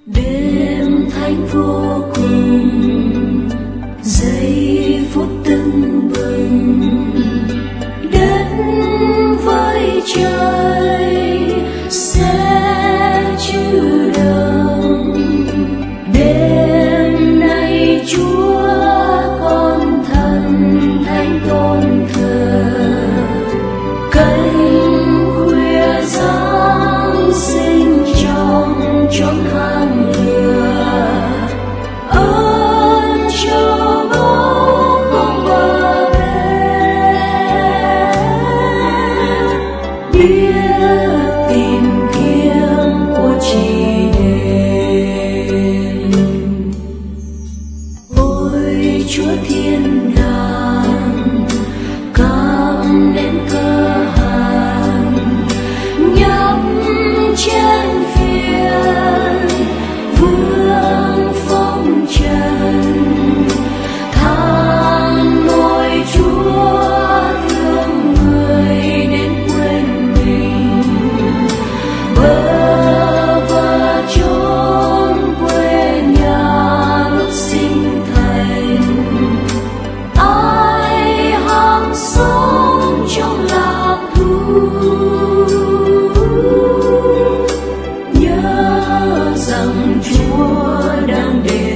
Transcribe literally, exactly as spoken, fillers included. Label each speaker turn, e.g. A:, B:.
A: đêm thánh vô cùng, giây phút tưng bừng, đất với trời sẽ chữ đồng. Đêm nay Chúa con thần thánh tôn thờ, cánh khuya giáng sinh trong chốn hang lửa. Ơn châu báu không bờ bến, biết tìm kiếm của chỉ đền. Ôi Chúa thiên đàng, cắm đến cơ hàng, nhấp trên phiền vương phong trần. Than nỗi Chúa thương người đến quên mình, bơ vơ chốn quê nhà lúc sinh thành. Ai ham sống trong lạc thú, nhớ rằng Chúa đang đến.